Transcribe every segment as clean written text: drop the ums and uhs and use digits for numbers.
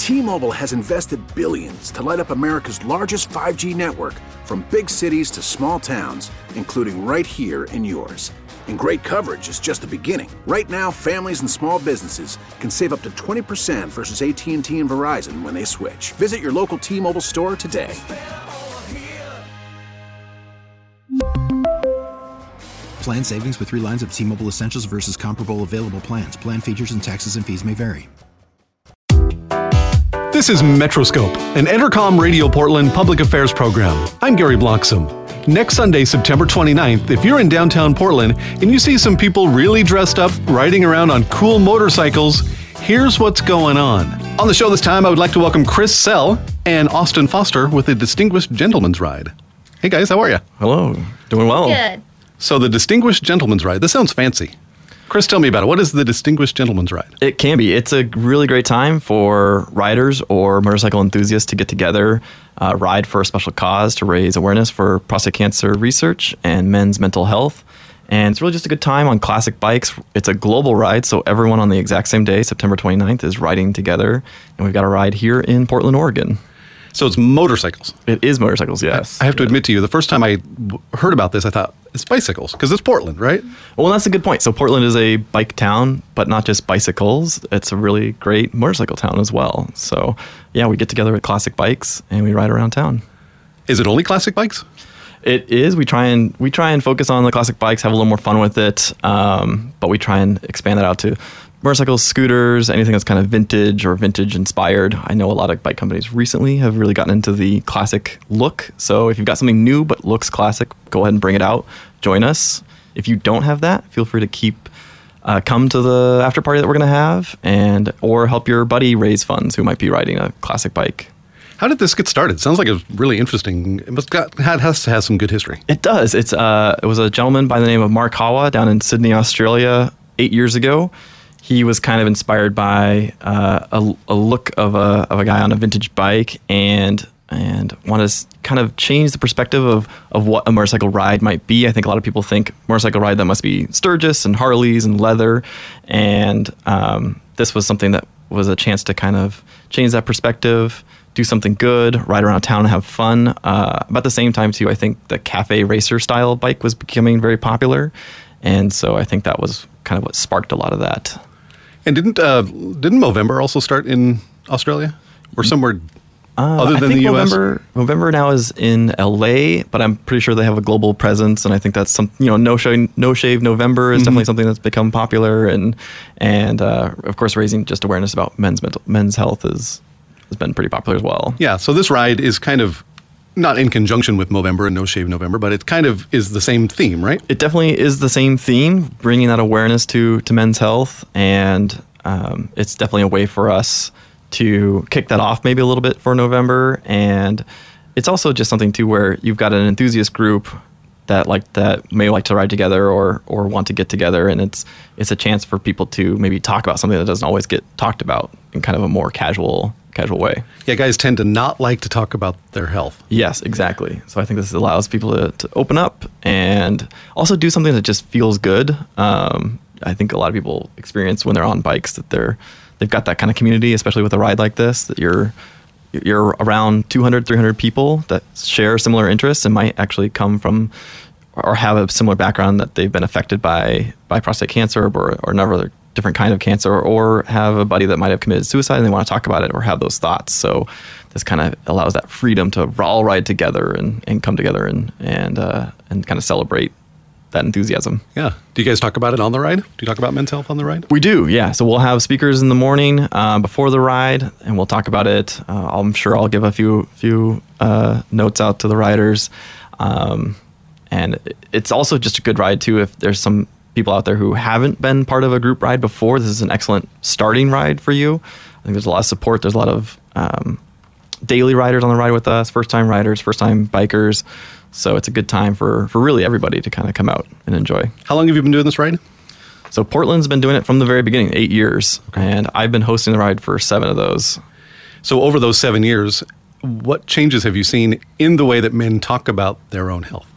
T-Mobile has invested billions to light up America's largest 5G network, from big cities to small towns, including right here in yours. And great coverage is just the beginning. Right now, families and small businesses can save up to 20% versus AT&T and Verizon when they switch. Visit your local T-Mobile store today. Plan savings with 3 lines of T-Mobile Essentials versus comparable available plans. Plan features and taxes and fees may vary. This is Metroscope, an Entercom Radio Portland public affairs program. I'm Gary Bloxam. Next Sunday, September 29th, if you're in downtown Portland and you see some people really dressed up riding around on cool motorcycles, here's what's going on. On the show this time, I would like to welcome Chris Sell and Austin Foster with the Distinguished Gentleman's Ride. Hey guys, how are you? Hello. Doing well. Good. So the Distinguished Gentleman's Ride, this sounds fancy. Chris, tell me about it. What is the Distinguished Gentleman's Ride? It can be. It's a really great time for riders or motorcycle enthusiasts to get together, ride for a special cause to raise awareness for prostate cancer research and men's mental health. And it's really just a good time on classic bikes. It's a global ride, so everyone on the exact same day, September 29th, is riding together. And we've got a ride here in Portland, Oregon. So it's motorcycles. It is motorcycles, yes. I have to admit to you, the first time I heard about this, I thought, it's bicycles, because it's Portland, right? Well, that's a good point. So Portland is a bike town, but not just bicycles. It's a really great motorcycle town as well. So, yeah, we get together with classic bikes, and we ride around town. Is it only classic bikes? It is. We try and focus on the classic bikes, have a little more fun with it, but we try and expand that out to motorcycles, scooters, anything that's kind of vintage or vintage inspired. I know a lot of bike companies recently have really gotten into the classic look. So if you've got something new but looks classic, go ahead and bring it out. Join us. If you don't have that, feel free to come to the after party that we're going to have, or help your buddy raise funds who might be riding a classic bike. How did this get started? Sounds like it was really interesting. It has to have some good history. It does. It was a gentleman by the name of Mark Hawa down in Sydney, Australia, 8 years ago. He was kind of inspired by a look of a guy on a vintage bike and wanted to kind of change the perspective of what a motorcycle ride might be. I think a lot of people think motorcycle ride, that must be Sturgis and Harleys and leather. And this was something that was a chance to kind of change that perspective, do something good, ride around town and have fun. About the same time, too, I think the cafe racer style bike was becoming very popular. And so I think that was kind of what sparked a lot of that. And didn't Movember also start in Australia or somewhere other than the U.S.? Movember now is in L.A., but I'm pretty sure they have a global presence, and I think that's some, No Shave November is definitely something that's become popular, and of course raising just awareness about men's health has been pretty popular as well. Yeah. So this ride is kind of not in conjunction with Movember and No Shave November, but it kind of is the same theme, right? It definitely is the same theme, bringing that awareness to men's health, and it's definitely a way for us to kick that off maybe a little bit for November. And it's also just something too where you've got an enthusiast group that may like to ride together or want to get together, and it's a chance for people to maybe talk about something that doesn't always get talked about in kind of a more casual way. Yeah, guys tend to not like to talk about their health. Yes, exactly. So I think this allows people to open up and also do something that just feels good. I think a lot of people experience when they're on bikes that they've got that kind of community, especially with a ride like this, that you're around 200, 300 people that share similar interests and might actually come from or have a similar background, that they've been affected by prostate cancer or another different kind of cancer, or have a buddy that might have committed suicide and they want to talk about it or have those thoughts. So this kind of allows that freedom to all ride together and come together and kind of celebrate that enthusiasm. Yeah. Do you guys talk about it on the ride? Do you talk about men's health on the ride? We do, yeah. So we'll have speakers in the morning before the ride, and we'll talk about it. I'm sure I'll give a few notes out to the riders. And it's also just a good ride, too, if there's some people out there who haven't been part of a group ride before. This is an excellent starting ride for you. I think there's a lot of support. There's a lot of daily riders on the ride with us, first-time riders, first-time bikers. So it's a good time for really everybody to kind of come out and enjoy. How long have you been doing this ride? So Portland's been doing it from the very beginning, 8 years. Okay. And I've been hosting the ride for 7 of those. So over those 7 years, what changes have you seen in the way that men talk about their own health?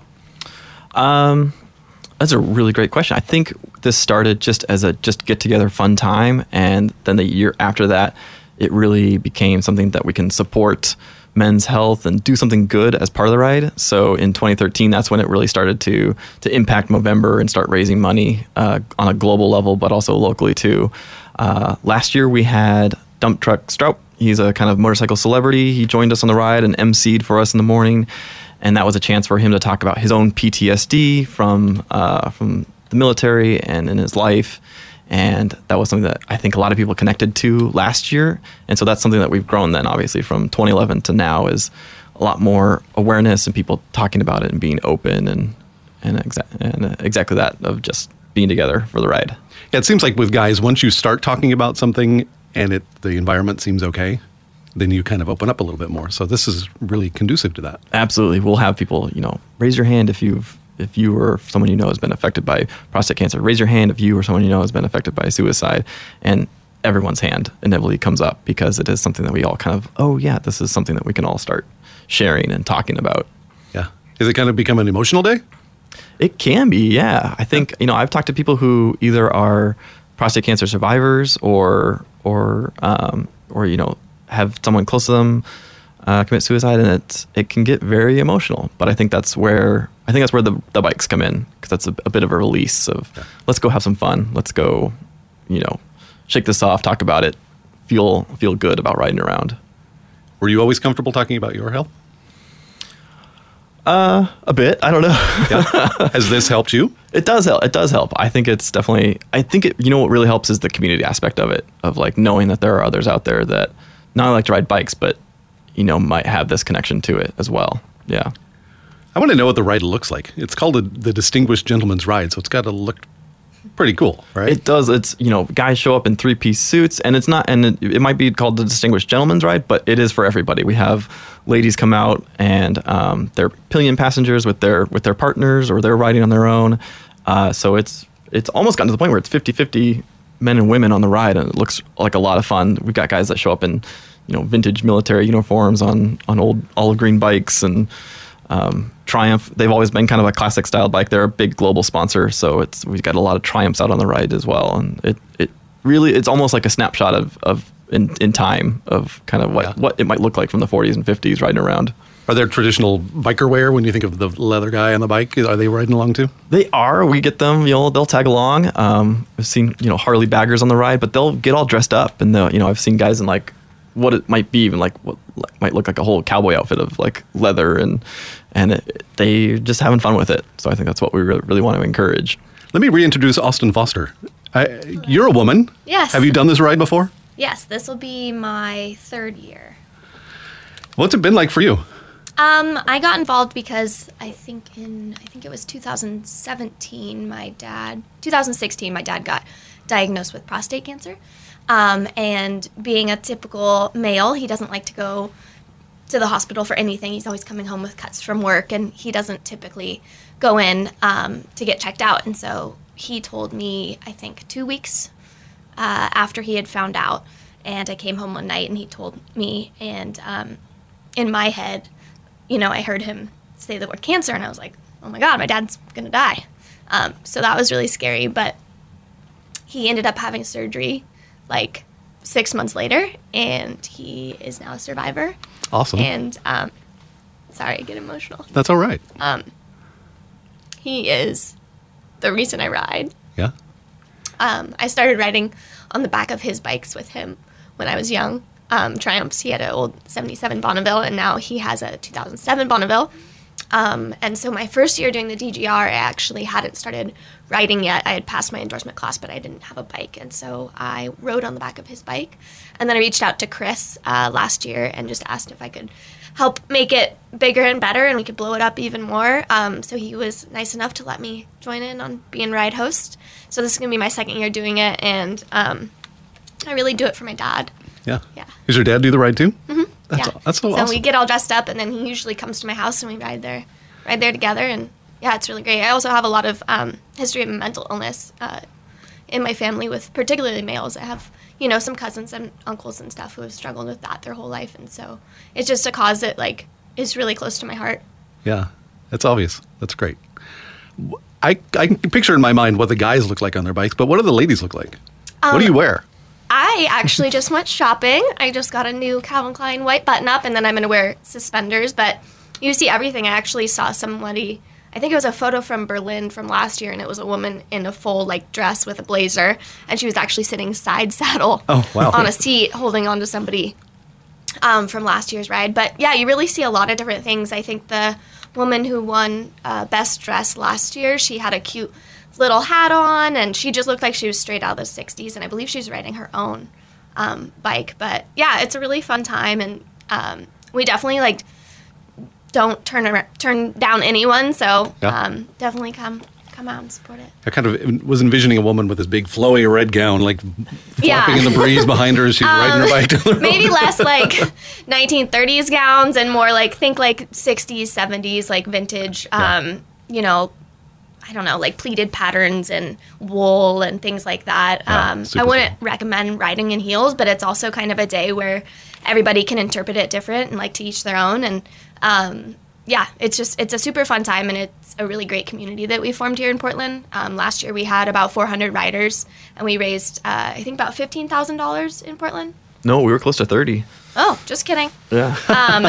That's a really great question. I think this started just as a get together fun time, and then the year after that, it really became something that we can support men's health and do something good as part of the ride. So in 2013, that's when it really started to impact Movember and start raising money on a global level, but also locally too. Last year we had Dump Truck Strout. He's a kind of motorcycle celebrity. He joined us on the ride and emceed for us in the morning. And that was a chance for him to talk about his own PTSD from the military and in his life. And that was something that I think a lot of people connected to last year. And so that's something that we've grown then, obviously, from 2011 to now, is a lot more awareness and people talking about it and being open and exactly that, of just being together for the ride. Yeah, it seems like with guys, once you start talking about something and the environment seems okay, then you kind of open up a little bit more. So this is really conducive to that. Absolutely. We'll have people, raise your hand if you or someone you know has been affected by prostate cancer. Raise your hand if you or someone you know has been affected by suicide. And everyone's hand inevitably comes up because it is something that we all kind of, oh yeah, this is something that we can all start sharing and talking about. Yeah. Has it kind of become an emotional day? It can be, yeah. I think, I've talked to people who either are prostate cancer survivors or have someone close to them commit suicide, and it can get very emotional. But I think that's where the bikes come in, because that's a bit of a release of, let's go have some fun. Let's go, shake this off, talk about it, feel good about riding around. Were you always comfortable talking about your health? A bit. I don't know. Yeah. Has this helped you? It does help. It does help. I think it's definitely, what really helps is the community aspect of it, of like knowing that there are others out there that not only like to ride bikes, but, might have this connection to it as well. Yeah. I want to know what the ride looks like. It's called the Distinguished Gentleman's Ride, so it's got to look pretty cool, right? It does. It's, guys show up in 3-piece suits, and it's not, and it might be called the Distinguished Gentleman's Ride, but it is for everybody. We have ladies come out, and they're pillion passengers with their partners, or they're riding on their own. So it's almost gotten to the point where it's 50-50 men and women on the ride, and it looks like a lot of fun. We've got guys that show up in, vintage military uniforms on old olive green bikes, and Triumph. They've always been kind of a classic style bike. They're a big global sponsor, so we've got a lot of Triumphs out on the ride as well, and it really, it's almost like a snapshot of in time of kind of what it might look like from the 40s and 50s riding around. Are there traditional biker wear when you think of the leather guy on the bike? Are they riding along too? They are. We get them, they'll tag along. I've seen, Harley baggers on the ride, but they'll get all dressed up, and I've seen guys in like what it might be, even like what might look like a whole cowboy outfit of like leather, and they just having fun with it. So I think that's what we really want to encourage. Let me reintroduce Austin Foster. You're a woman. Yes. Have you done this ride before? Yes, this will be my 3rd year. What's it been like for you? I got involved because I think it was 2016, my dad got diagnosed with prostate cancer. And being a typical male, he doesn't like to go to the hospital for anything. He's always coming home with cuts from work, and he doesn't typically go in to get checked out. And so he told me, I think 2 weeks after he had found out, and I came home one night and he told me, and in my head, I heard him say the word cancer, and I was like, oh my God, my dad's gonna die. So that was really scary, but he ended up having surgery like 6 months later, and he is now a survivor. Awesome. And sorry, I get emotional. That's all right. He is the reason I ride. Yeah. I started riding on the back of his bikes with him when I was young. Triumphs. He had an old 77 Bonneville, and now he has a 2007 Bonneville. And so my first year doing the DGR, I actually hadn't started riding yet. I had passed my endorsement class, but I didn't have a bike. And so I rode on the back of his bike. And then I reached out to Chris last year and just asked if I could help make it bigger and better, and we could blow it up even more. So he was nice enough to let me join in on being ride host. So this is going to be my 2nd year doing it, and I really do it for my dad. Yeah. Yeah. Does your dad do the ride too? Mm-hmm. That's so awesome. So we get all dressed up, and then he usually comes to my house, and we ride there together, and yeah, it's really great. I also have a lot of history of mental illness in my family, with particularly males. I have, some cousins and uncles and stuff who have struggled with that their whole life, and so it's just a cause that is really close to my heart. Yeah, that's obvious. That's great. I can picture in my mind what the guys look like on their bikes, but what do the ladies look like? What do you wear? I actually just went shopping. I just got a new Calvin Klein white button-up, and then I'm going to wear suspenders. But you see everything. I actually saw somebody, I think it was a photo from Berlin from last year, and it was a woman in a full dress with a blazer, and she was actually sitting side saddle on a seat holding on to somebody from last year's ride. But yeah, you really see a lot of different things. I think the woman who won Best Dress last year, she had a cute little hat on, and she just looked like she was straight out of the 60s, and I believe she's riding her own bike. But yeah, it's a really fun time, and we definitely don't turn down anyone, so definitely come out and support it. I kind of was envisioning a woman with this big flowy red gown, flopping in the breeze behind her as she's riding her bike down the road. Maybe less 1930s gowns and more think 60s, 70s, vintage, I don't know, pleated patterns and wool and things like that. I wouldn't recommend riding in heels, but it's also kind of a day where everybody can interpret it different and to each their own. And it's a super fun time, and it's a really great community that we formed here in Portland. Last year we had about 400 riders, and we raised, I think, about $15,000 in Portland. No, we were close to 30. Oh, just kidding. Yeah. And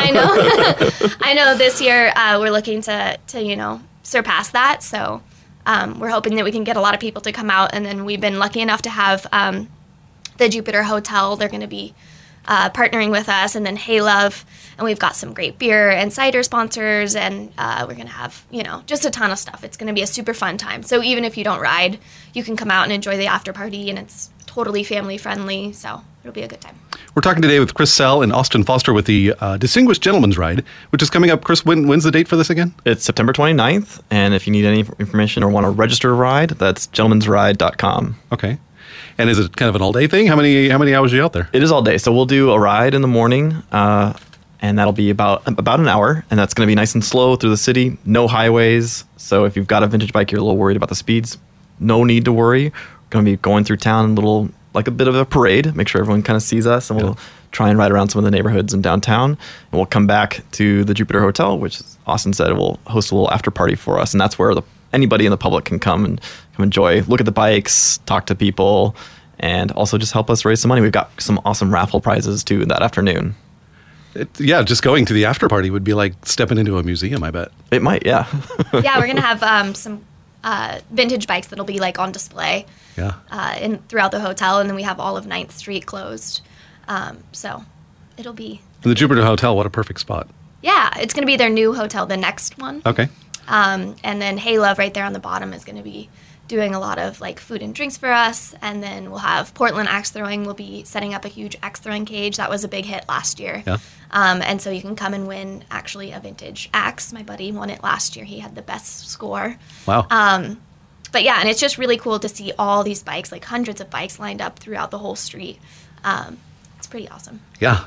I know this year we're looking to surpass that. So we're hoping that we can get a lot of people to come out. And then we've been lucky enough to have the Jupiter Hotel. They're going to be partnering with us, and then Hey Love. And we've got some great beer and cider sponsors, and we're going to have, just a ton of stuff. It's going to be a super fun time. So even if you don't ride, you can come out and enjoy the after party, and it's totally family friendly. So it'll be a good time. We're talking today with Chris Sell and Austin Foster with the Distinguished Gentleman's Ride, which is coming up. Chris, when's the date for this again? It's September 29th, and if you need any information or want to register a ride, that's gentleman'sride.com. Okay. And is it kind of an all-day thing? How many hours are you out there? It is all day. So we'll do a ride in the morning, and that'll be about an hour, and that's going to be nice and slow through the city. No highways. So if you've got a vintage bike, you're a little worried about the speeds, no need to worry. We're going to be going through town like a bit of a parade, make sure everyone kind of sees us, and we'll try and ride around some of the neighborhoods in downtown. And we'll come back to the Jupiter Hotel, which Austin said will host a little after party for us, and that's where anybody in the public can come enjoy, look at the bikes, talk to people, and also just help us raise some money. We've got some awesome raffle prizes too that afternoon. Just going to the after party would be like stepping into a museum, I bet. It might, yeah. Yeah, we're going to have some vintage bikes that'll be on display throughout the hotel, and then we have all of 9th Street closed. So it'll be... And the Jupiter Hotel, what a perfect spot. Yeah, it's going to be their new hotel, the next one. Okay. And then Hey Love right there on the bottom is going to be doing a lot of food and drinks for us. And then we'll have Portland Axe Throwing. We'll be setting up a huge axe throwing cage. That was a big hit last year. Yeah. And so you can come and win actually a vintage axe. My buddy won it last year. He had the best score. Wow. But yeah, and it's just really cool to see all these bikes, hundreds of bikes lined up throughout the whole street. It's pretty awesome. Yeah.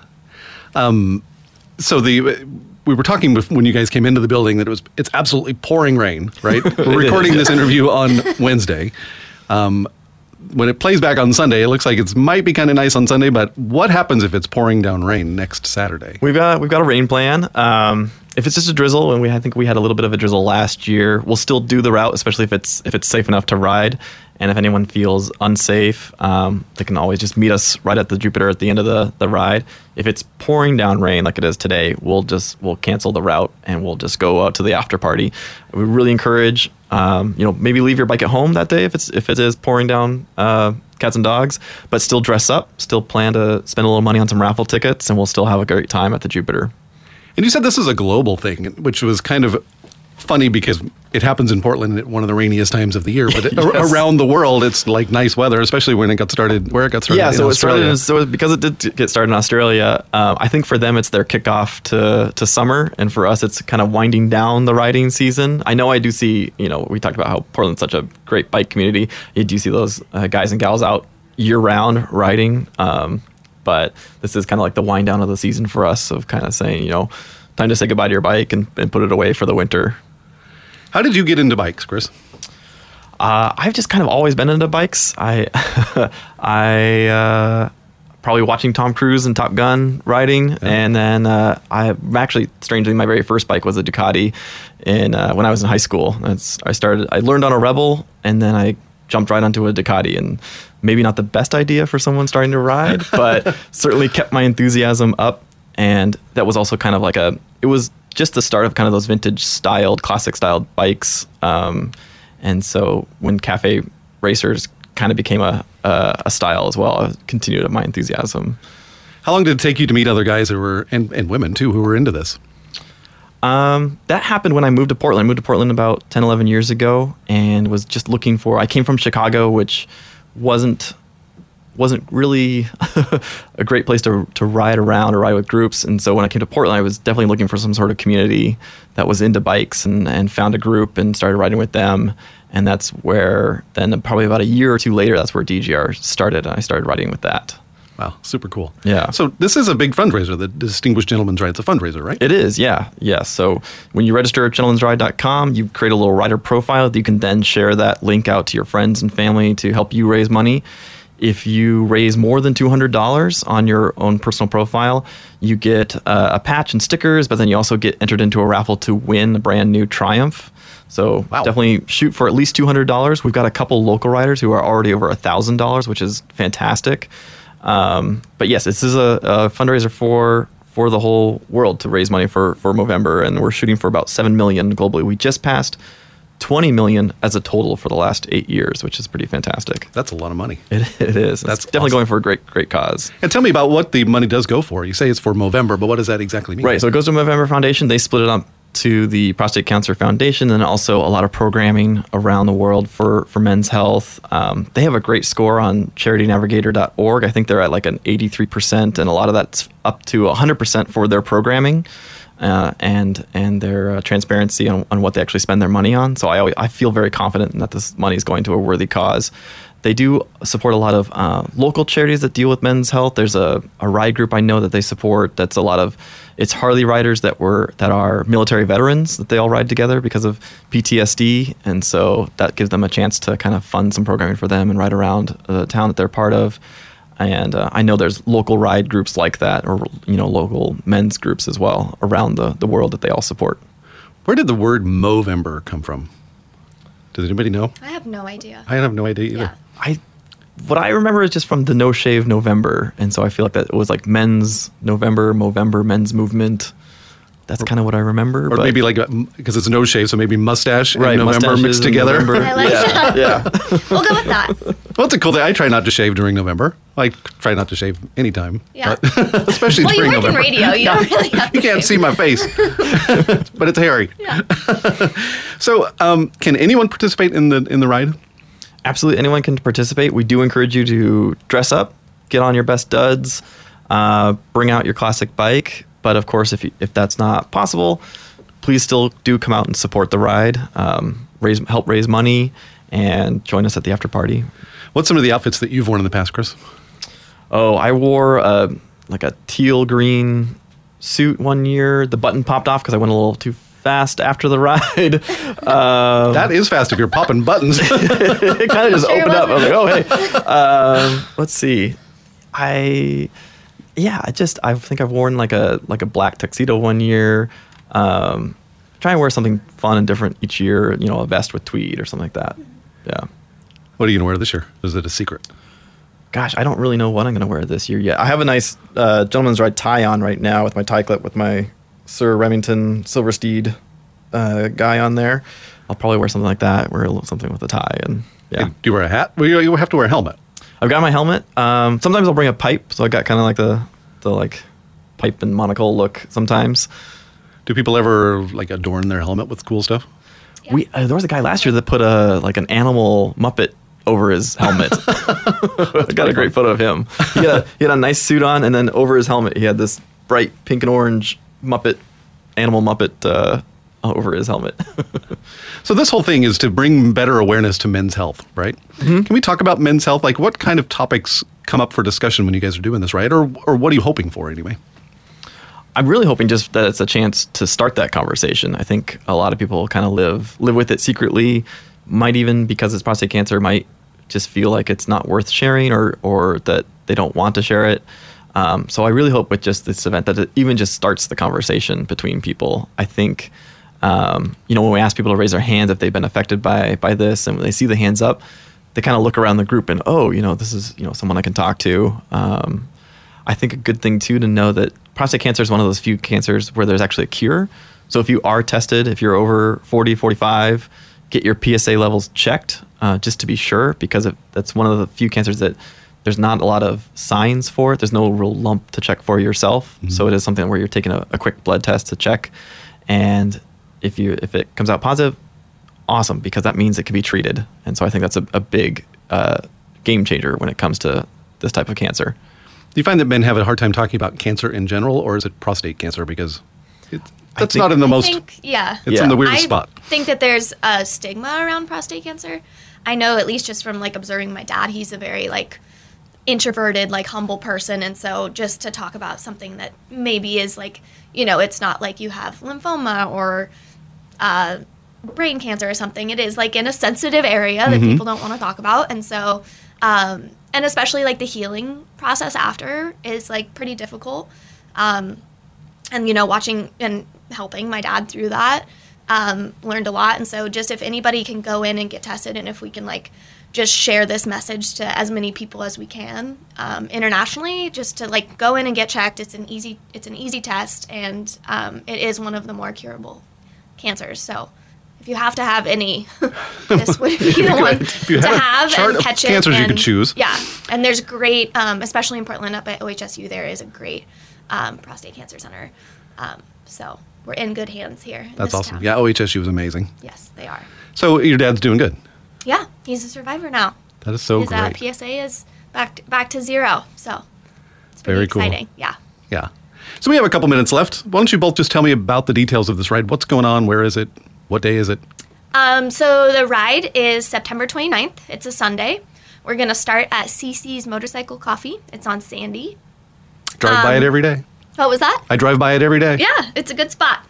So we were talking when you guys came into the building that it's absolutely pouring rain, right? We're recording this interview on Wednesday. When it plays back on Sunday, it looks like it might be kind of nice on Sunday, but what happens if it's pouring down rain next Saturday? We've got a rain plan. If it's just a drizzle, and I think we had a little bit of a drizzle last year, we'll still do the route, especially if it's safe enough to ride. And if anyone feels unsafe, they can always just meet us right at the Jupiter at the end of the ride. If it's pouring down rain like it is today, we'll cancel the route and we'll just go out to the after party. We really encourage, maybe leave your bike at home that day if it is pouring down cats and dogs, but still dress up, still plan to spend a little money on some raffle tickets, and we'll still have a great time at the Jupiter. And you said this is a global thing, which was kind of funny because it happens in Portland at one of the rainiest times of the year, but yes. Around the world, it's nice weather, especially when it got started, where it got started. Yeah, so in Australia. because it did get started in Australia, I think for them it's their kickoff to summer, and for us it's kind of winding down the riding season. I know I do see, we talked about how Portland's such a great bike community. You do see those guys and gals out year-round riding, but this is kind of like the wind down of the season for us of kind of saying, time to say goodbye to your bike and put it away for the winter. How did you get into bikes, Chris? I've just kind of always been into bikes. I probably watching Tom Cruise and Top Gun riding, and then I'm actually, strangely, my very first bike was a Ducati when I was in high school. I learned on a Rebel, and then I jumped right onto a Ducati, and maybe not the best idea for someone starting to ride, but certainly kept my enthusiasm up. And that was also kind of like it was just the start of kind of those vintage styled, classic styled bikes. And so when Cafe Racers kind of became a style as well, I continued my enthusiasm. How long did it take you to meet other guys who were, and women too, who were into this? That happened when I moved to Portland. I moved to Portland about 10, 11 years ago and was just looking I came from Chicago, which wasn't really a great place to ride around or ride with groups. And so when I came to Portland, I was definitely looking for some sort of community that was into bikes, and found a group and started riding with them. And that's where then probably about a year or two later, that's where DGR started, and I started riding with that. Wow, super cool. Yeah. So this is a big fundraiser, the Distinguished Gentleman's Ride. It's a fundraiser, right? It is, yeah. Yeah. So when you register at gentlemansride.com, you create a little rider profile that you can then share that link out to your friends and family to help you raise money. If you raise more than $200 on your own personal profile, you get a patch and stickers, but then you also get entered into a raffle to win a brand new Triumph. So Definitely shoot for at least $200. We've got a couple local riders who are already over $1,000, which is fantastic. But yes, this is a fundraiser for the whole world to raise money for Movember, and we're shooting for about 7 million globally. We just passed 20 million as a total for the last 8 years, which is pretty fantastic. That's a lot of money. It is. That's definitely awesome. Going for a great cause. And tell me about what the money does go for. You say it's for Movember, but what does that exactly mean? Right. So it goes to Movember Foundation. They split it up to the Prostate Cancer Foundation, and also a lot of programming around the world for men's health. They have a great score on charitynavigator.org. I think they're at like an 83%, and a lot of that's up to 100% for their programming and their transparency on what they actually spend their money on. So I feel very confident that this money is going to a worthy cause. They do support a lot of local charities that deal with men's health. There's a ride group I know that they support. That's it's Harley riders that are military veterans that they all ride together because of PTSD, and so that gives them a chance to kind of fund some programming for them and ride around the town that they're part of. And I know there's local ride groups like that, or local men's groups as well around the world that they all support. Where did the word Movember come from? Does anybody know? I have no idea. I have no idea either. Yeah. What I remember is just from the No Shave November, and so I feel like that it was like Men's November, Movember, Men's Movement. That's kind of what I remember. Or maybe like, because it's no shave, so maybe mustache and November mustaches mixed together. I like that. Yeah. We'll go with that. Well, it's a cool thing. I try not to shave during November. I try not to shave anytime. Yeah. Especially during November. Well, you work in radio. You don't really have to You can't shave. see my face, but it's hairy. Yeah. So can anyone participate in the ride? Absolutely. Anyone can participate. We do encourage you to dress up, get on your best duds, bring out your classic bike. But of course, if that's not possible, please still do come out and support the ride, help raise money, and join us at the after party. What's some of the outfits that you've worn in the past, Chris? Oh, I wore like a teal green suit one year. The button popped off because I went a little too fast after the ride. That is fast if you're popping buttons. It kind of just opened up. I was like, oh, hey. Let's see. I think I've worn like a black tuxedo one year. Try and wear something fun and different each year, a vest with tweed or something like that. Yeah. What are you going to wear this year? Is it a secret? Gosh, I don't really know what I'm going to wear this year yet. I have a nice gentleman's ride tie on right now with my tie clip with my Sir Remington Silver Steed guy on there. I'll probably wear something like that, wear something with a tie. And yeah. Do you wear a hat? Well, you have to wear a helmet. I've got my helmet. Sometimes I'll bring a pipe, so I got kind of like the like pipe and monocle look sometimes. Do people ever like adorn their helmet with cool stuff? Yeah. There was a guy last year that put an animal Muppet over his helmet. I got a great photo of him. He had a nice suit on, and then over his helmet he had this bright pink and orange animal Muppet over his helmet. So this whole thing is to bring better awareness to men's health, right? Mm-hmm. Can we talk about men's health? Like, what kind of topics come up for discussion when you guys are doing this, right? Or what are you hoping for anyway? I'm really hoping just that it's a chance to start that conversation. I think a lot of people kind of live with it secretly, might even, because it's prostate cancer, might just feel like it's not worth sharing or that they don't want to share it. So I really hope with just this event that it even just starts the conversation between people. I think, when we ask people to raise their hands if they've been affected by this, and when they see the hands up, they kind of look around the group and, oh, this is, someone I can talk to. I think a good thing too to know that prostate cancer is one of those few cancers where there's actually a cure. So if you are tested, if you're over 40, 45, get your PSA levels checked just to be sure, because that's one of the few cancers that there's not a lot of signs for it. There's no real lump to check for yourself. Mm-hmm. So it is something where you're taking a quick blood test to check. And if it comes out positive, awesome, because that means it can be treated. And so I think that's a big game changer when it comes to this type of cancer. Do you find that men have a hard time talking about cancer in general, or is it prostate cancer? Because that's not in the most... It's in the weirdest spot. I think that there's a stigma around prostate cancer. I know, at least just from observing my dad, he's a very introverted, humble person. And so just to talk about something that maybe is it's not like you have lymphoma or brain cancer or something. It is in a sensitive area that people don't want to talk about. And so... and especially the healing process after is pretty difficult. And watching and helping my dad through that, learned a lot. And so just if anybody can go in and get tested, and if we can just share this message to as many people as we can, internationally, just to go in and get checked. It's an easy test, and it is one of the more curable cancers. So if you have to have any, this would be the one to have and catch it. Cancers you could choose. Yeah, and there's great, especially in Portland up at OHSU, there is a great prostate cancer center. So we're in good hands here. That's awesome. Town. Yeah, OHSU is amazing. Yes, they are. So your dad's doing good. Yeah, he's a survivor now. That is so great. His PSA is back to 0. So it's pretty very exciting. Cool. Yeah. Yeah. So we have a couple minutes left. Why don't you both just tell me about the details of this ride? What's going on? Where is it? What day is it? So the ride is September 29th. It's a Sunday. We're going to start at CC's Motorcycle Coffee. It's on Sandy. Drive by it every day. What was that? I drive by it every day. Yeah, it's a good spot.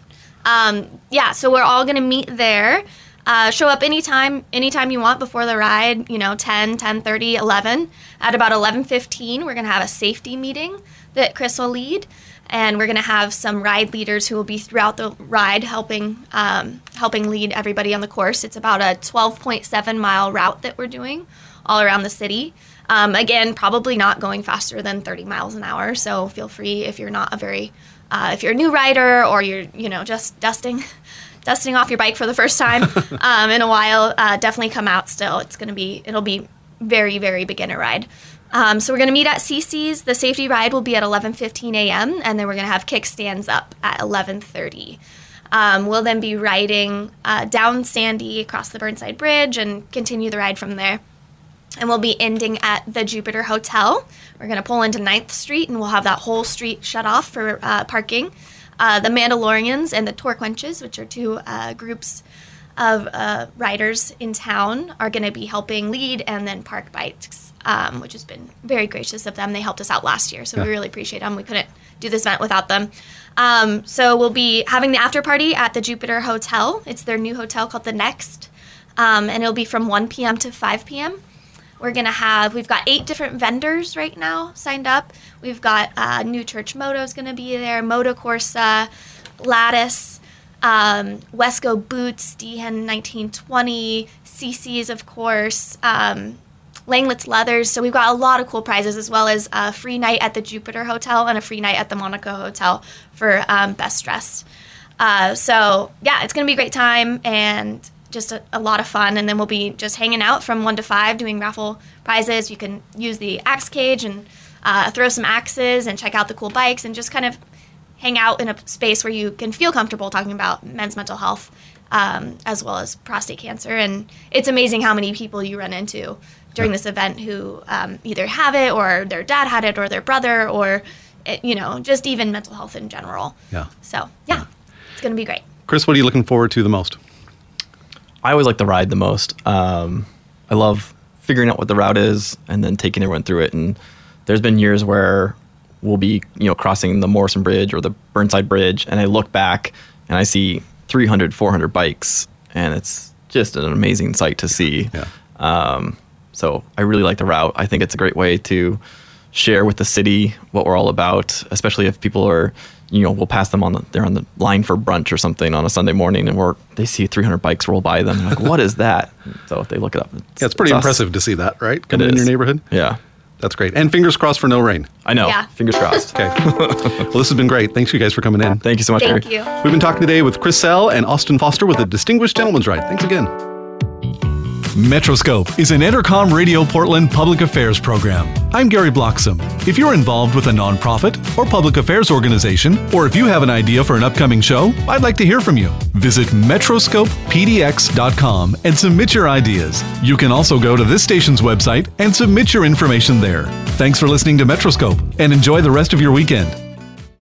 So we're all going to meet there. Show up anytime you want before the ride, 10, 10:30, 11. At about 11:15, we're going to have a safety meeting that Chris will lead. And we're going to have some ride leaders who will be throughout the ride helping lead everybody on the course. It's about a 12.7-mile route that we're doing all around the city. Again, probably not going faster than 30 miles an hour. So feel free, if you're not if you're a new rider, or you're just dusting off your bike for the first time in a while, definitely come out still. It'll be very, very beginner ride. So we're going to meet at CC's. The safety ride will be at 11:15 a.m., and then we're going to have kickstands up at 11:30. We'll then be riding down Sandy across the Burnside Bridge and continue the ride from there. And we'll be ending at the Jupiter Hotel. We're going to pull into 9th Street, and we'll have that whole street shut off for parking. The Mandalorians and the Torquenches, which are two groups of riders in town, are going to be helping lead, and then Park Bikes, which has been very gracious of them. They helped us out last year, so we really appreciate them. We couldn't do this event without them. So we'll be having the after party at the Jupiter Hotel. It's their new hotel called The Next, and it'll be from 1 p.m. to 5 p.m. We've got 8 different vendors right now signed up. We've got New Church Moto is going to be there, Moto Corsa, Lattice, Wesco Boots, Dehen 1920, CC's, of course, Langlet's Leathers. So we've got a lot of cool prizes, as well as a free night at the Jupiter Hotel and a free night at the Monaco Hotel for Best Dressed. It's going to be a great time and just a lot of fun. And then we'll be just hanging out from 1 to 5 doing raffle prizes. You can use the axe cage and throw some axes and check out the cool bikes and just kind of hang out in a space where you can feel comfortable talking about men's mental health, as well as prostate cancer. And it's amazing how many people you run into during this event who either have it, or their dad had it, or their brother, or, just even mental health in general. Yeah. So, it's going to be great. Chris, what are you looking forward to the most? I always like the ride the most. I love figuring out what the route is and then taking everyone through it. And there's been years where we'll be, crossing the Morrison Bridge or the Burnside Bridge, and I look back and I see 300, 400 bikes, and it's just an amazing sight to see. Yeah. So I really like the route. I think it's a great way to share with the city what we're all about, especially if people are, we'll pass them they're on the line for brunch or something on a Sunday morning, and they see 300 bikes roll by them. They're like, what is that? So they look it up. It's pretty impressive to see that, right? Coming in your neighborhood. Yeah. That's great. And fingers crossed for no rain. I know. Yeah. Fingers crossed. Okay. Well, this has been great. Thanks you guys for coming in. Thank you so much, Thank Gary. you. We've been talking today with Chris Sell and Austin Foster with a Distinguished Gentleman's Ride. Thanks again. Metroscope is an Entercom Radio Portland public affairs program. I'm Gary Bloxam. If you're involved with a nonprofit or public affairs organization, or if you have an idea for an upcoming show, I'd like to hear from you. Visit metroscopepdx.com and submit your ideas. You can also go to this station's website and submit your information there. Thanks for listening to Metroscope, and enjoy the rest of your weekend.